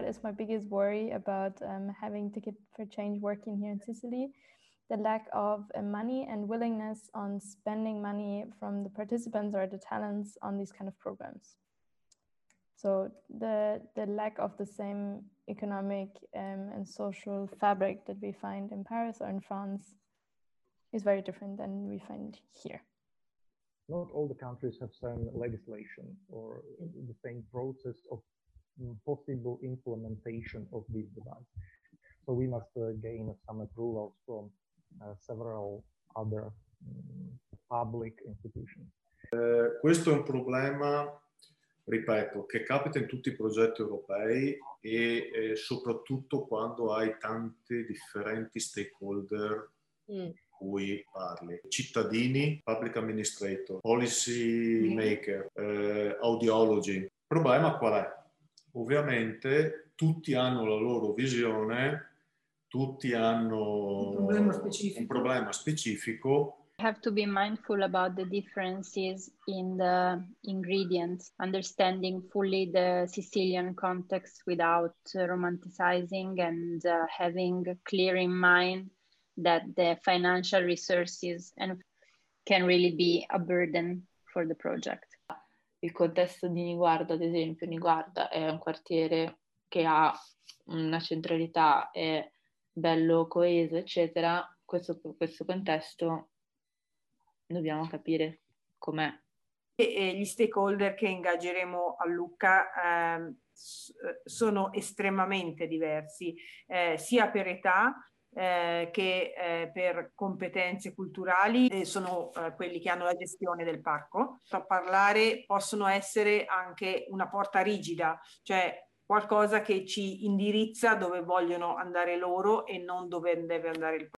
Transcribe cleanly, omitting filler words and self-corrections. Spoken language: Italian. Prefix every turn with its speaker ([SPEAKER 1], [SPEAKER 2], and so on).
[SPEAKER 1] that is my biggest worry about having Ticket for Change working here in Sicily. The lack of money and willingness on spending money from the participants or the talents on these kind of programs. So the lack of the same economic and social fabric that we find in Paris or in France is very different than we find here.
[SPEAKER 2] Not all the countries have same legislation or the same process of possible implementation of this device. So we must gain some approvals from several other public institutions.
[SPEAKER 3] Questo è un problema, ripeto, che capita in tutti i progetti europei e soprattutto quando hai tanti differenti stakeholder cui parli. Cittadini, public administrator, policy maker, audiology. Il problema qual è? Ovviamente tutti hanno la loro visione, tutti hanno un problema specifico.
[SPEAKER 4] Have to be mindful about the differences in the ingredients, understanding fully the Sicilian context without romanticizing, and having clear in mind that the financial resources can really be a burden for the project.
[SPEAKER 5] Il contesto di Niguarda, ad esempio, Niguarda è un quartiere che ha una centralità, è bello coeso, eccetera. Questo contesto dobbiamo capire com'è.
[SPEAKER 6] E gli stakeholder che ingaggeremo a Lucca sono estremamente diversi, sia per età che per competenze culturali. Sono quelli che hanno la gestione del parco. A parlare possono essere anche una porta rigida, cioè qualcosa che ci indirizza dove vogliono andare loro e non dove deve andare il